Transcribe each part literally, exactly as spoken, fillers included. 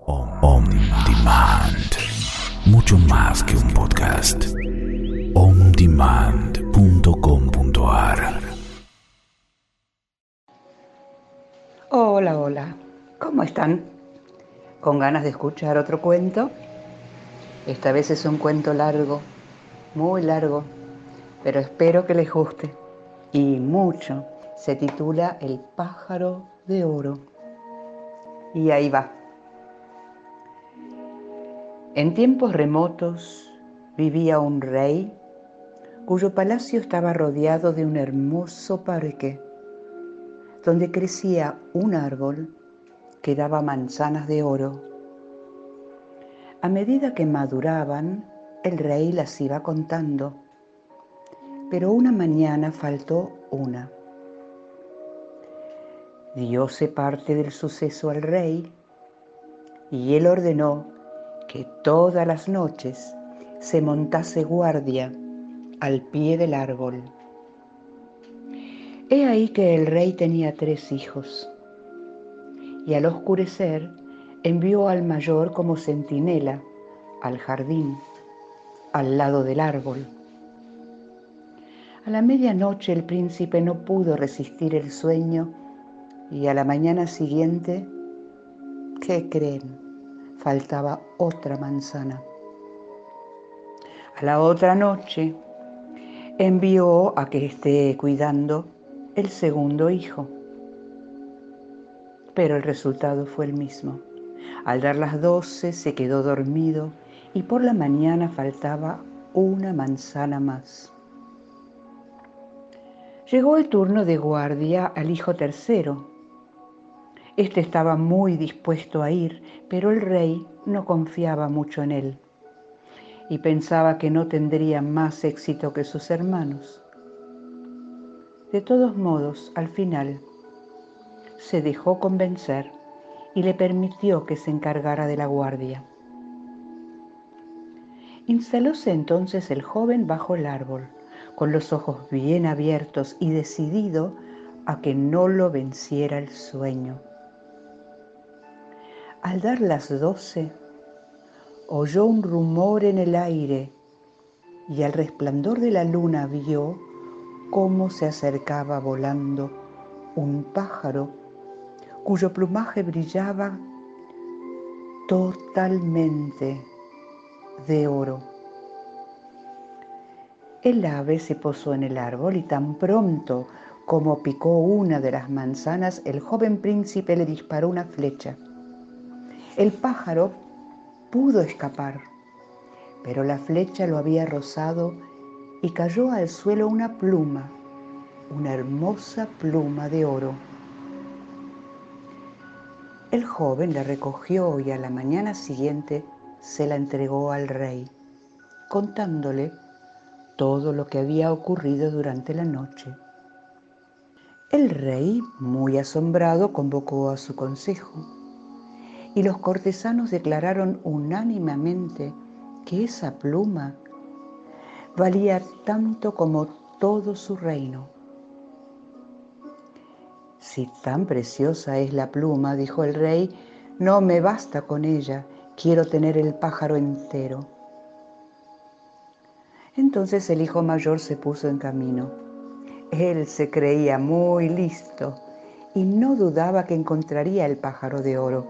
On Demand. Mucho más que un podcast. on demand punto com punto a r. Hola, hola. ¿Cómo están? ¿Con ganas de escuchar otro cuento? Esta vez es un cuento largo, muy largo, pero espero que les guste. Y mucho. Se titula El pájaro de oro. Y ahí va. En tiempos remotos vivía un rey cuyo palacio estaba rodeado de un hermoso parque, donde crecía un árbol que daba manzanas de oro. A medida que maduraban, el rey las iba contando, pero una mañana faltó una. Dióse parte del suceso al rey y él ordenó que todas las noches se montase guardia al pie del árbol. He ahí que el rey tenía tres hijos, y al oscurecer envió al mayor como centinela al jardín, al lado del árbol. A la medianoche el príncipe no pudo resistir el sueño y a la mañana siguiente, ¿qué creen? Faltaba otra manzana. A la otra noche envió a que esté cuidando el segundo hijo. Pero el resultado fue el mismo. Al dar las doce se quedó dormido y por la mañana faltaba una manzana más. Llegó el turno de guardia al hijo tercero. Este estaba muy dispuesto a ir, pero el rey no confiaba mucho en él y pensaba que no tendría más éxito que sus hermanos. De todos modos, al final, se dejó convencer y le permitió que se encargara de la guardia. Instalóse entonces el joven bajo el árbol, con los ojos bien abiertos y decidido a que no lo venciera el sueño. Al dar las doce, oyó un rumor en el aire y al resplandor de la luna vio cómo se acercaba volando un pájaro cuyo plumaje brillaba totalmente de oro. El ave se posó en el árbol y tan pronto como picó una de las manzanas, el joven príncipe le disparó una flecha. El pájaro pudo escapar, pero la flecha lo había rozado y cayó al suelo una pluma, una hermosa pluma de oro. El joven la recogió y a la mañana siguiente se la entregó al rey, contándole todo lo que había ocurrido durante la noche. El rey, muy asombrado, convocó a su consejo y los cortesanos declararon unánimemente que esa pluma valía tanto como todo su reino. Si tan preciosa es la pluma, dijo el rey, no me basta con ella, quiero tener el pájaro entero. Entonces el hijo mayor se puso en camino. Él se creía muy listo y no dudaba que encontraría el pájaro de oro.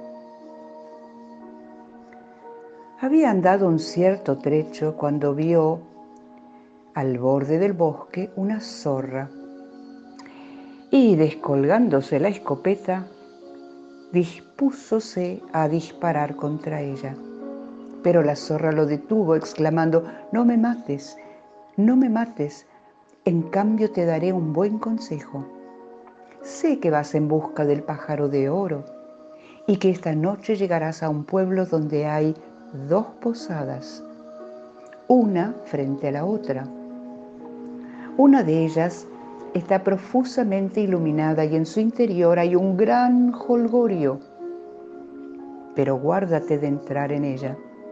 Había andado un cierto trecho cuando vio al borde del bosque una zorra y, descolgándose la escopeta, dispúsose a disparar contra ella. Pero la zorra lo detuvo, exclamando: «No me mates, no me mates, en cambio te daré un buen consejo. Sé que vas en busca del pájaro de oro y que esta noche llegarás a un pueblo donde hay dos posadas, una frente a la otra. Una de ellas está profusamente iluminada y en su interior hay un gran jolgorio, pero guárdate de entrar en ella.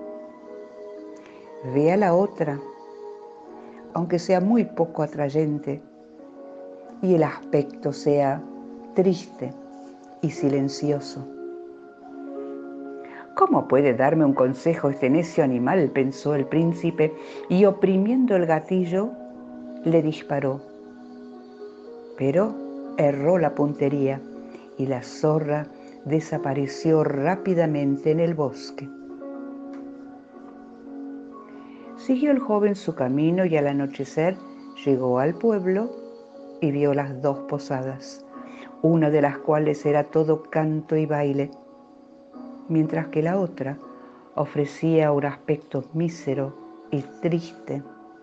Ve a la otra, aunque sea muy poco atrayente y el aspecto sea triste y silencioso. ¿Cómo puede darme un consejo este necio animal?, pensó el príncipe, y oprimiendo el gatillo, le disparó. Pero erró la puntería y la zorra desapareció rápidamente en el bosque. Siguió el joven su camino y al anochecer llegó al pueblo y vio las dos posadas, una de las cuales era todo canto y baile, mientras que la otra ofrecía un aspecto mísero y triste.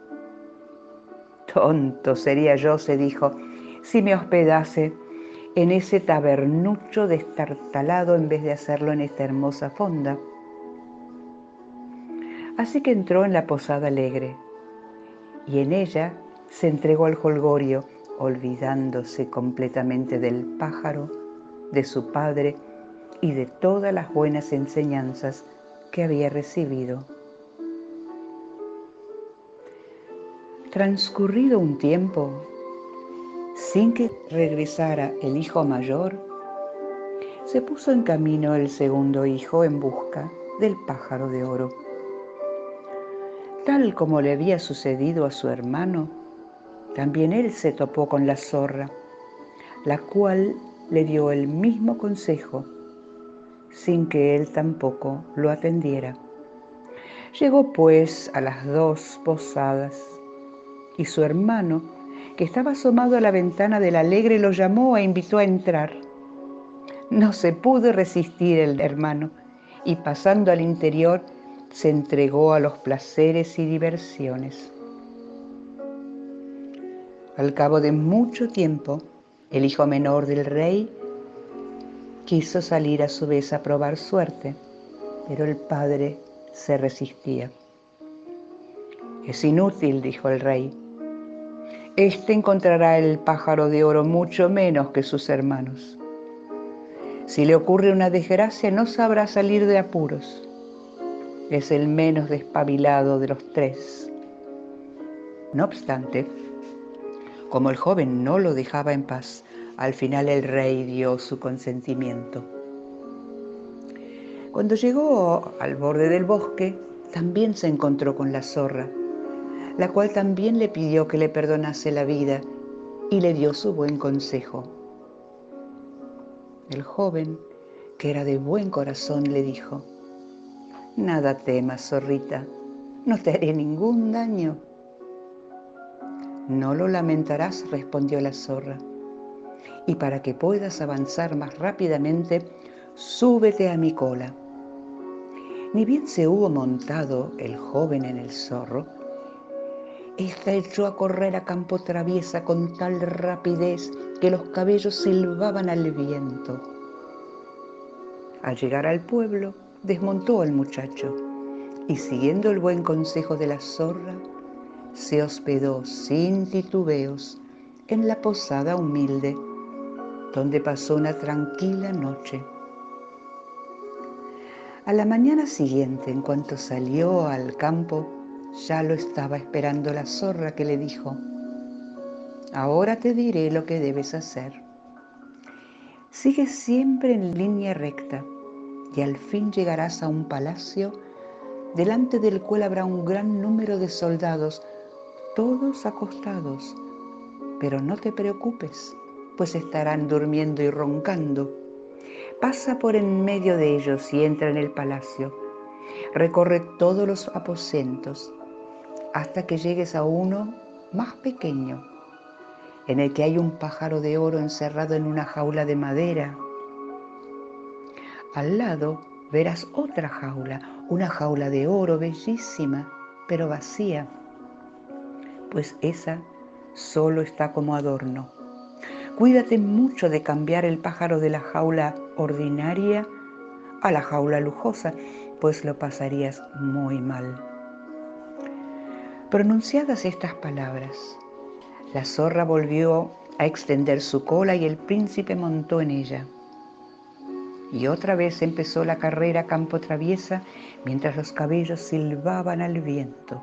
Tonto sería yo, se dijo, si me hospedase en ese tabernucho destartalado en vez de hacerlo en esta hermosa fonda. Así que entró en la posada alegre y en ella se entregó al jolgorio, olvidándose completamente del pájaro, de su padre y de todas las buenas enseñanzas que había recibido. Transcurrido un tiempo, sin que regresara el hijo mayor, se puso en camino el segundo hijo en busca del pájaro de oro. Tal como le había sucedido a su hermano, también él se topó con la zorra, la cual le dio el mismo consejo, sin que él tampoco lo atendiera. Llegó pues a las dos posadas, y su hermano, que estaba asomado a la ventana del alegre, lo llamó e invitó a entrar. No se pudo resistir el hermano, y pasando al interior, se entregó a los placeres y diversiones. Al cabo de mucho tiempo, el hijo menor del rey quiso salir a su vez a probar suerte, pero el padre se resistía. Es inútil, dijo el rey. Este encontrará el pájaro de oro mucho menos que sus hermanos. Si le ocurre una desgracia, no sabrá salir de apuros. Es el menos despabilado de los tres. No obstante, como el joven no lo dejaba en paz, al final el rey dio su consentimiento. Cuando llegó al borde del bosque, también se encontró con la zorra, la cual también le pidió que le perdonase la vida y le dio su buen consejo. El joven, que era de buen corazón, le dijo: «Nada temas, zorrita, no te haré ningún daño». «No lo lamentarás», respondió la zorra, «y para que puedas avanzar más rápidamente, súbete a mi cola». Ni bien se hubo montado el joven en el zorro, ésta echó a correr a campo traviesa con tal rapidez que los cabellos silbaban al viento. Al llegar al pueblo, desmontó al muchacho y, siguiendo el buen consejo de la zorra, se hospedó sin titubeos en la posada humilde, donde pasó una tranquila noche. A la mañana siguiente, en cuanto salió al campo, ya lo estaba esperando la zorra, que le dijo: «Ahora te diré lo que debes hacer. Sigue siempre en línea recta y al fin llegarás a un palacio delante del cual habrá un gran número de soldados, todos acostados. Pero no te preocupes, pues estarán durmiendo y roncando. Pasa por en medio de ellos y entra en el palacio. Recorre todos los aposentos hasta que llegues a uno más pequeño, en el que hay un pájaro de oro encerrado en una jaula de madera. Al lado verás otra jaula, una jaula de oro bellísima, pero vacía, pues esa solo está como adorno. Cuídate mucho de cambiar el pájaro de la jaula ordinaria a la jaula lujosa, pues lo pasarías muy mal». Pronunciadas estas palabras, la zorra volvió a extender su cola y el príncipe montó en ella. Y otra vez empezó la carrera a campo traviesa, mientras los cabellos silbaban al viento.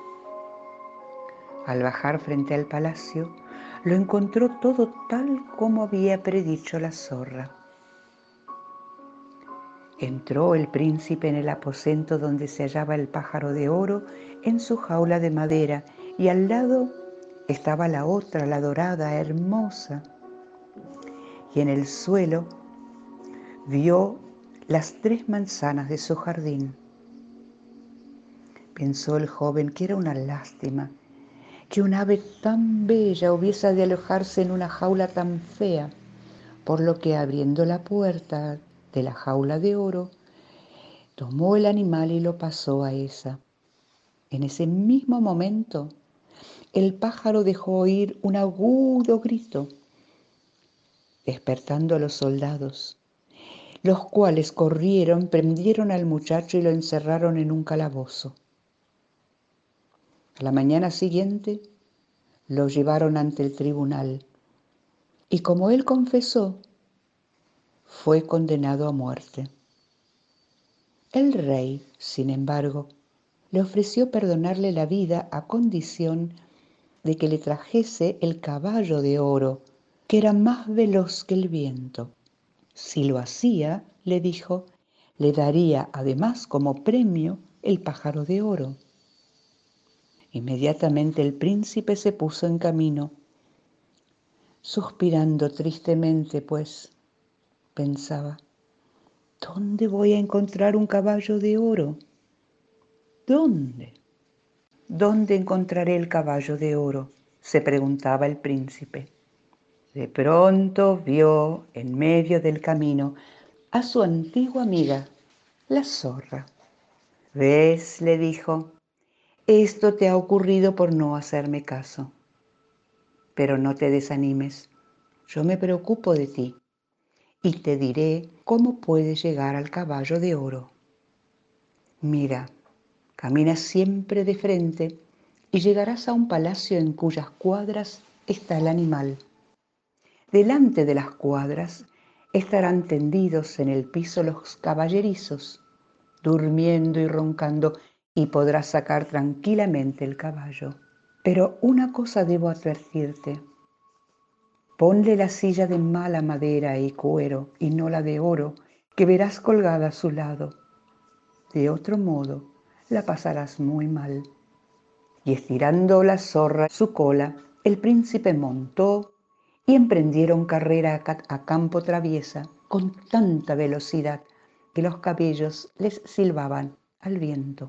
Al bajar frente al palacio, lo encontró todo tal como había predicho la zorra. Entró el príncipe en el aposento donde se hallaba el pájaro de oro en su jaula de madera, y al lado estaba la otra, la dorada, hermosa. Y en el suelo vio las tres manzanas de su jardín. Pensó el joven que era una lástima que un ave tan bella hubiese de alojarse en una jaula tan fea, por lo que, abriendo la puerta de la jaula de oro, tomó el animal y lo pasó a esa. En ese mismo momento, el pájaro dejó oír un agudo grito, despertando a los soldados, los cuales corrieron, prendieron al muchacho y lo encerraron en un calabozo. A la mañana siguiente, lo llevaron ante el tribunal y, como él confesó, fue condenado a muerte. El rey, sin embargo, le ofreció perdonarle la vida a condición de que le trajese el caballo de oro, que era más veloz que el viento. Si lo hacía, le dijo, le daría además como premio el pájaro de oro. Inmediatamente el príncipe se puso en camino, suspirando tristemente, pues pensaba, ¿dónde voy a encontrar un caballo de oro? ¿Dónde? ¿Dónde encontraré el caballo de oro?, se preguntaba el príncipe. De pronto vio en medio del camino a su antigua amiga, la zorra. ¿Ves?, le dijo, esto te ha ocurrido por no hacerme caso. Pero no te desanimes, yo me preocupo de ti y te diré cómo puedes llegar al caballo de oro. Mira, camina siempre de frente y llegarás a un palacio en cuyas cuadras está el animal. Delante de las cuadras estarán tendidos en el piso los caballerizos, durmiendo y roncando, y podrás sacar tranquilamente el caballo. Pero una cosa debo advertirte. Ponle la silla de mala madera y cuero y no la de oro, que verás colgada a su lado. De otro modo, la pasarás muy mal. Y estirando la zorra su cola, el príncipe montó y emprendieron carrera a campo traviesa con tanta velocidad que los cabellos les silbaban al viento.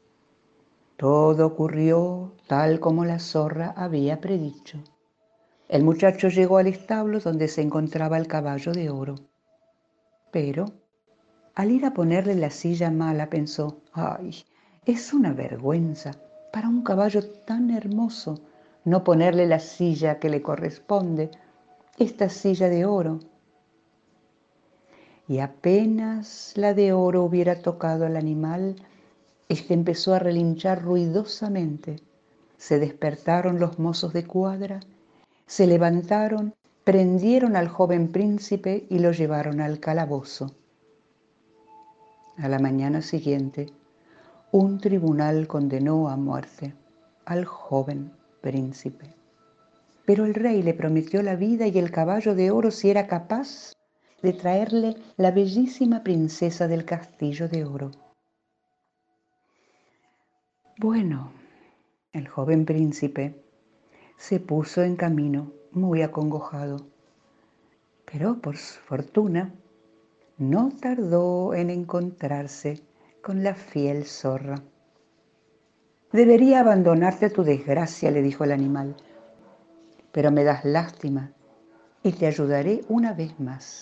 Todo ocurrió tal como la zorra había predicho. El muchacho llegó al establo donde se encontraba el caballo de oro. Pero, al ir a ponerle la silla mala, pensó, ¡ay, es una vergüenza para un caballo tan hermoso no ponerle la silla que le corresponde, esta silla de oro! Y apenas la de oro hubiera tocado al animal, éste empezó a relinchar ruidosamente. Se despertaron los mozos de cuadra, se levantaron, prendieron al joven príncipe y lo llevaron al calabozo. A la mañana siguiente, un tribunal condenó a muerte al joven príncipe. Pero el rey le prometió la vida y el caballo de oro si era capaz de traerle la bellísima princesa del castillo de oro. Bueno, el joven príncipe se puso en camino muy acongojado, pero por su fortuna no tardó en encontrarse con la fiel zorra. Debería abandonarte a tu desgracia, le dijo el animal, pero me das lástima y te ayudaré una vez más.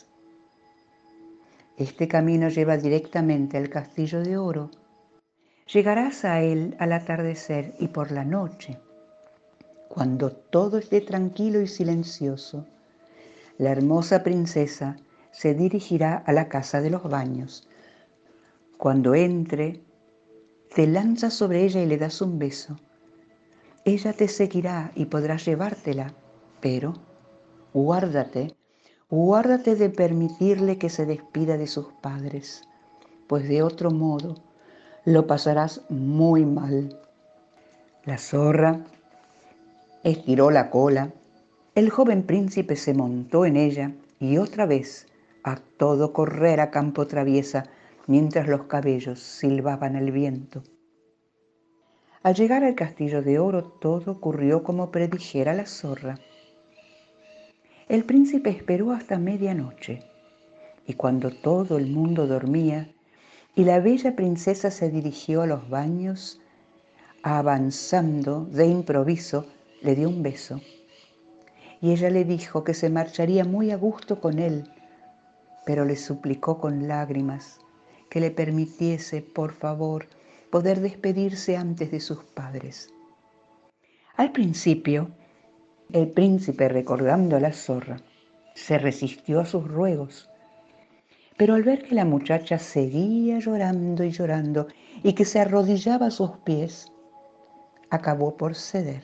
Este camino lleva directamente al castillo de oro. Llegarás a él al atardecer y por la noche, cuando todo esté tranquilo y silencioso, la hermosa princesa se dirigirá a la casa de los baños. Cuando entre, te lanzas sobre ella y le das un beso. Ella te seguirá y podrás llevártela, pero guárdate, guárdate de permitirle que se despida de sus padres, pues de otro modo lo pasarás muy mal. La zorra estiró la cola, el joven príncipe se montó en ella y otra vez, a todo correr a campo traviesa, mientras los cabellos silbaban al viento. Al llegar al castillo de oro, todo ocurrió como predijera la zorra. El príncipe esperó hasta medianoche, y cuando todo el mundo dormía y la bella princesa se dirigió a los baños, avanzando de improviso, le dio un beso. Y ella le dijo que se marcharía muy a gusto con él, pero le suplicó con lágrimas que le permitiese, por favor, poder despedirse antes de sus padres. Al principio, el príncipe, recordando a la zorra, se resistió a sus ruegos, pero al ver que la muchacha seguía llorando y llorando y que se arrodillaba a sus pies, acabó por ceder.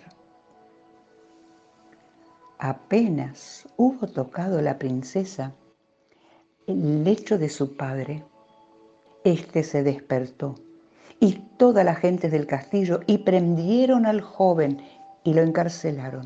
Apenas hubo tocado la princesa el lecho de su padre, éste se despertó y toda la gente del castillo y prendieron al joven y lo encarcelaron.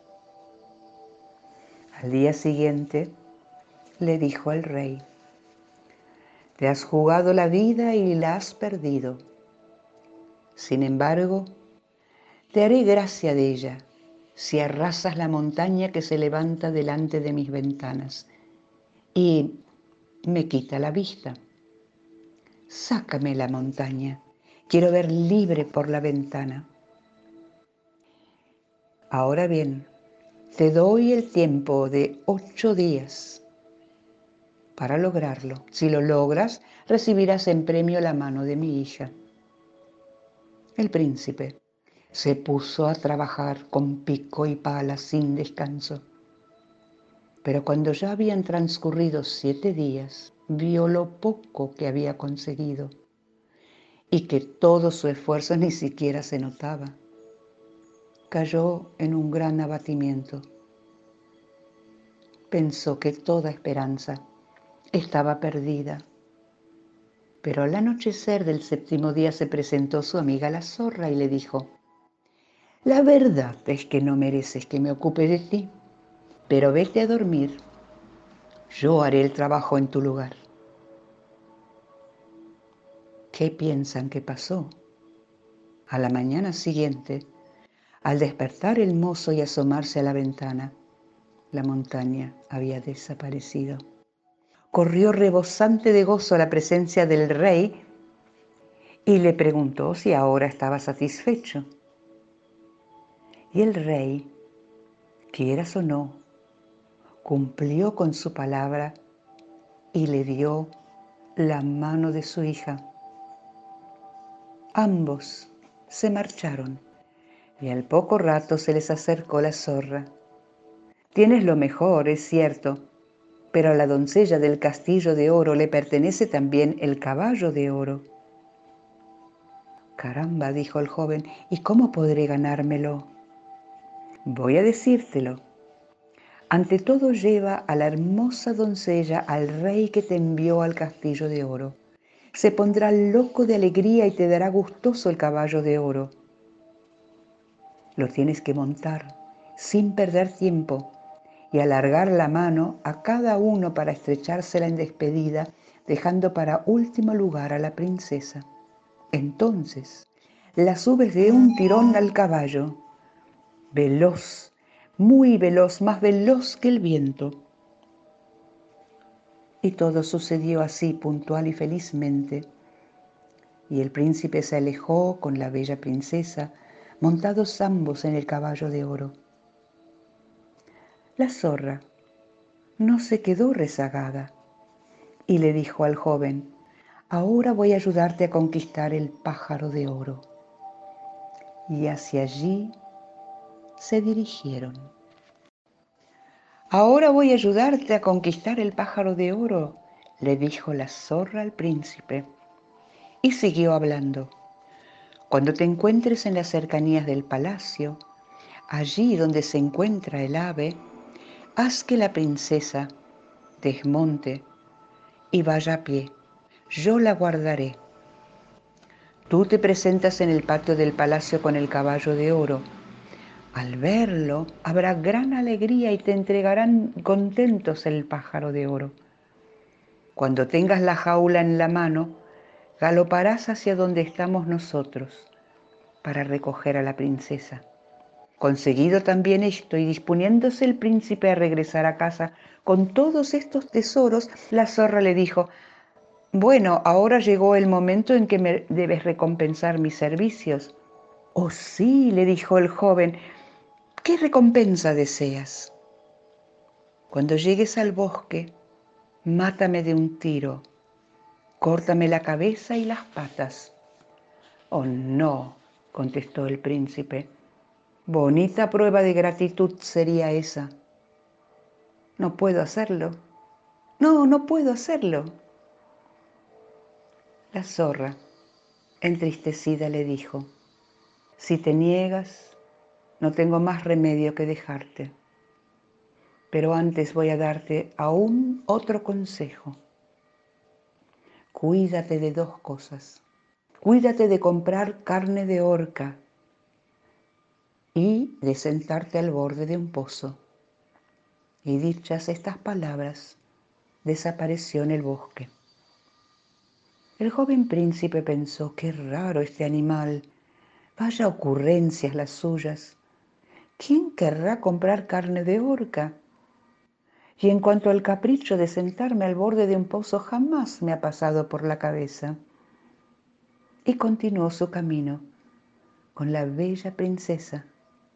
Al día siguiente le dijo al rey: te has jugado la vida y la has perdido. Sin embargo, te haré gracia de ella si arrasas la montaña que se levanta delante de mis ventanas y me quita la vista. Sácame la montaña, quiero ver libre por la ventana. Ahora bien, te doy el tiempo de ocho días para lograrlo. Si lo logras, recibirás en premio la mano de mi hija. El príncipe se puso a trabajar con pico y pala sin descanso. Pero cuando ya habían transcurrido siete días, vio lo poco que había conseguido y que todo su esfuerzo ni siquiera se notaba. Cayó en un gran abatimiento. Pensó que toda esperanza estaba perdida. Pero al anochecer del séptimo día se presentó su amiga la zorra y le dijo: la verdad es que no mereces que me ocupe de ti, pero vete a dormir. Yo haré el trabajo en tu lugar. ¿Qué piensan que pasó? A la mañana siguiente, al despertar el mozo y asomarse a la ventana, la montaña había desaparecido. Corrió rebosante de gozo a la presencia del rey y le preguntó si ahora estaba satisfecho. Y el rey, quieras o no, cumplió con su palabra y le dio la mano de su hija. Ambos se marcharon y al poco rato se les acercó la zorra. Tienes lo mejor, es cierto, pero a la doncella del castillo de oro le pertenece también el caballo de oro. Caramba, dijo el joven, ¿y cómo podré ganármelo? Voy a decírtelo. Ante todo lleva a la hermosa doncella al rey que te envió al castillo de oro. Se pondrá loco de alegría y te dará gustoso el caballo de oro. Lo tienes que montar sin perder tiempo y alargar la mano a cada uno para estrechársela en despedida, dejando para último lugar a la princesa. Entonces la subes de un tirón al caballo, veloz, muy veloz, más veloz que el viento. Y todo sucedió así puntual y felizmente. Y el príncipe se alejó con la bella princesa, montados ambos en el caballo de oro. La zorra no se quedó rezagada y le dijo al joven: ahora voy a ayudarte a conquistar el pájaro de oro. Y hacia allí se dirigieron. Ahora voy a ayudarte a conquistar el pájaro de oro, le dijo la zorra al príncipe. Y siguió hablando. Cuando te encuentres en las cercanías del palacio, allí donde se encuentra el ave, haz que la princesa desmonte y vaya a pie. Yo la guardaré. Tú te presentas en el patio del palacio con el caballo de oro. Al verlo, habrá gran alegría y te entregarán contentos el pájaro de oro. Cuando tengas la jaula en la mano, galoparás hacia donde estamos nosotros para recoger a la princesa. Conseguido también esto y disponiéndose el príncipe a regresar a casa con todos estos tesoros, la zorra le dijo: bueno, ahora llegó el momento en que me debes recompensar mis servicios. Oh sí, le dijo el joven, ¿qué recompensa deseas? Cuando llegues al bosque, mátame de un tiro, córtame la cabeza y las patas. Oh no, contestó el príncipe, bonita prueba de gratitud sería esa. No puedo hacerlo. No, no puedo hacerlo. La zorra, entristecida, le dijo: si te niegas, no tengo más remedio que dejarte. Pero antes voy a darte aún otro consejo. Cuídate de dos cosas. Cuídate de comprar carne de orca y de sentarte al borde de un pozo. Y dichas estas palabras, desapareció en el bosque. El joven príncipe pensó: qué raro este animal, vaya ocurrencias las suyas. ¿Quién querrá comprar carne de orca? Y en cuanto al capricho de sentarme al borde de un pozo, jamás me ha pasado por la cabeza. Y continuó su camino con la bella princesa.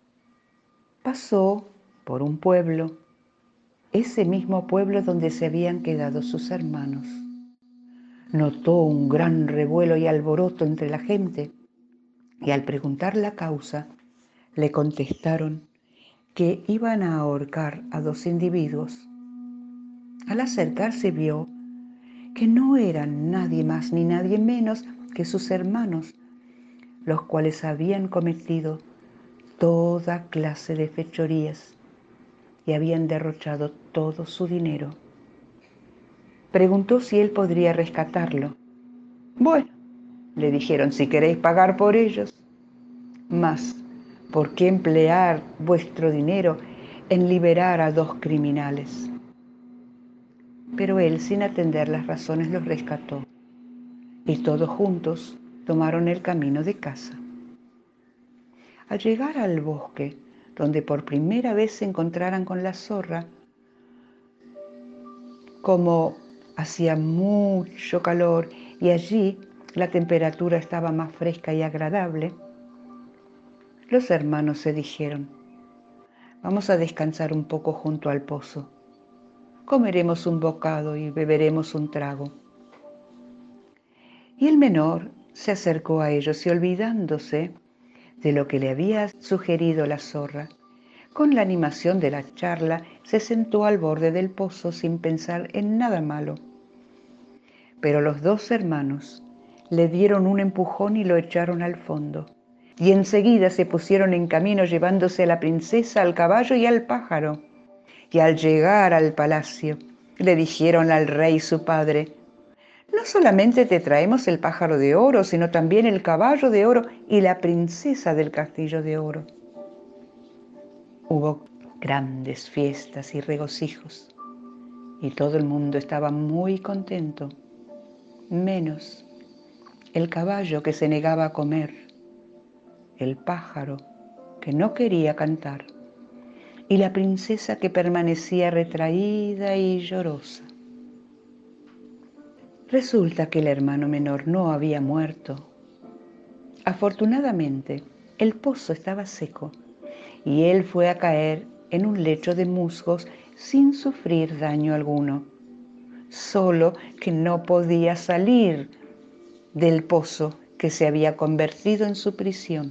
Pasó por un pueblo, ese mismo pueblo donde se habían quedado sus hermanos. Notó un gran revuelo y alboroto entre la gente, y al preguntar la causa, le contestaron que iban a ahorcar a dos individuos. Al acercarse vio que no eran nadie más ni nadie menos que sus hermanos, los cuales habían cometido toda clase de fechorías y habían derrochado todo su dinero. Preguntó si él podría rescatarlo. Bueno, le dijeron, si queréis pagar por ellos. Mas, ¿por qué emplear vuestro dinero en liberar a dos criminales? Pero él, sin atender las razones, los rescató, y todos juntos tomaron el camino de casa. Al llegar al bosque, donde por primera vez se encontraran con la zorra, como hacía mucho calor y allí la temperatura estaba más fresca y agradable, los hermanos se dijeron: vamos a descansar un poco junto al pozo. Comeremos un bocado y beberemos un trago. Y el menor se acercó a ellos y, olvidándose de lo que le había sugerido la zorra, con la animación de la charla, se sentó al borde del pozo sin pensar en nada malo. Pero los dos hermanos le dieron un empujón y lo echaron al fondo. Y enseguida se pusieron en camino llevándose a la princesa, al caballo y al pájaro. Y al llegar al palacio, le dijeron al rey su padre: no solamente te traemos el pájaro de oro, sino también el caballo de oro y la princesa del castillo de oro. Hubo grandes fiestas y regocijos, y todo el mundo estaba muy contento, menos el caballo, que se negaba a comer, el pájaro, que no quería cantar, y la princesa, que permanecía retraída y llorosa. Resulta que el hermano menor no había muerto. Afortunadamente, el pozo estaba seco y él fue a caer en un lecho de musgos sin sufrir daño alguno, solo que no podía salir del pozo que se había convertido en su prisión.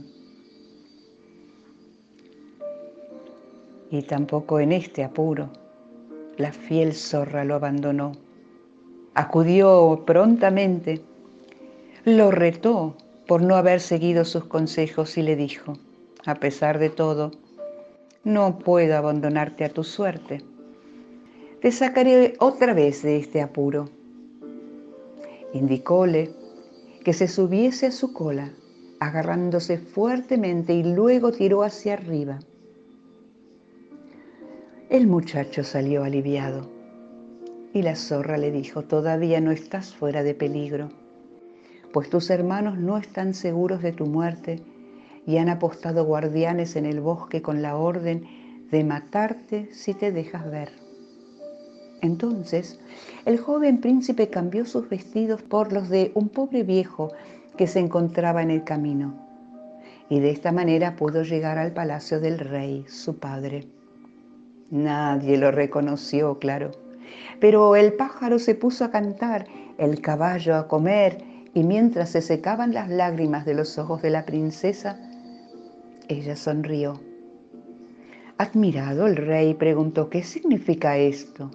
Y tampoco en este apuro la fiel zorra lo abandonó. Acudió prontamente, lo retó por no haber seguido sus consejos y le dijo: a pesar de todo, no puedo abandonarte a tu suerte. Te sacaré otra vez de este apuro. Indicóle que se subiese a su cola, agarrándose fuertemente, y luego tiró hacia arriba. El muchacho salió aliviado y la zorra le dijo: todavía no estás fuera de peligro, pues tus hermanos no están seguros de tu muerte y han apostado guardianes en el bosque con la orden de matarte si te dejas ver. Entonces, el joven príncipe cambió sus vestidos por los de un pobre viejo que se encontraba en el camino, y de esta manera pudo llegar al palacio del rey, su padre. Nadie lo reconoció, claro, pero el pájaro se puso a cantar, el caballo a comer, y mientras se secaban las lágrimas de los ojos de la princesa, ella sonrió. Admirado, el rey preguntó: ¿qué significa esto?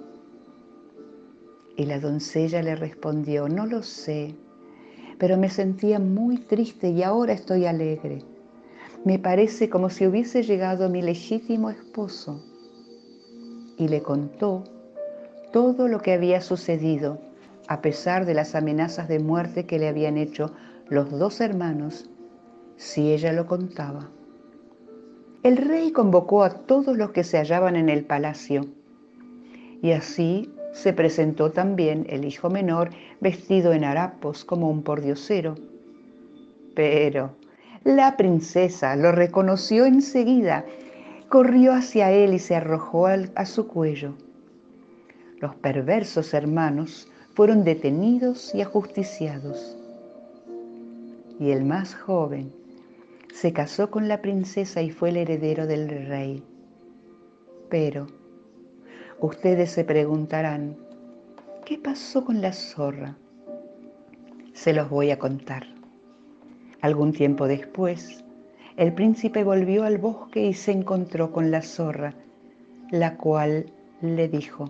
Y la doncella le respondió: no lo sé, pero me sentía muy triste y ahora estoy alegre. Me parece como si hubiese llegado mi legítimo esposo. Y le contó todo lo que había sucedido, a pesar de las amenazas de muerte que le habían hecho los dos hermanos, si ella lo contaba. El rey convocó a todos los que se hallaban en el palacio, y así se presentó también el hijo menor vestido en harapos como un pordiosero. Pero la princesa lo reconoció enseguida, corrió hacia él y se arrojó al, a su cuello. Los perversos hermanos fueron detenidos y ajusticiados. Y el más joven se casó con la princesa y fue el heredero del rey. Pero ustedes se preguntarán, ¿qué pasó con la zorra? Se los voy a contar. Algún tiempo después, el príncipe volvió al bosque y se encontró con la zorra, la cual le dijo: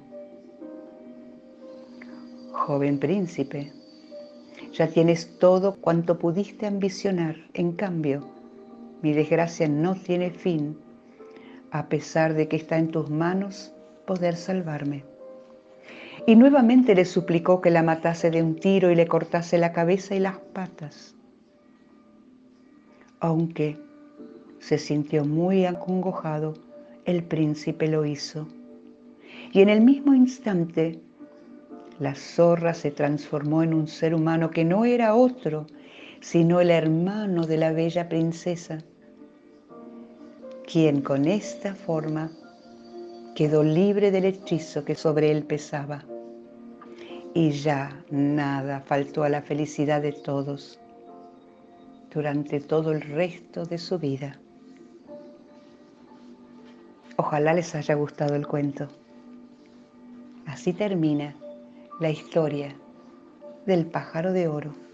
joven príncipe, ya tienes todo cuanto pudiste ambicionar. En cambio, mi desgracia no tiene fin, a pesar de que está en tus manos poder salvarme. Y nuevamente le suplicó que la matase de un tiro y le cortase la cabeza y las patas. Aunque se sintió muy acongojado, el príncipe lo hizo. Y en el mismo instante, la zorra se transformó en un ser humano que no era otro, sino el hermano de la bella princesa, quien con esta forma quedó libre del hechizo que sobre él pesaba. Y ya nada faltó a la felicidad de todos durante todo el resto de su vida. Ojalá les haya gustado el cuento. Así termina la historia del pájaro de oro.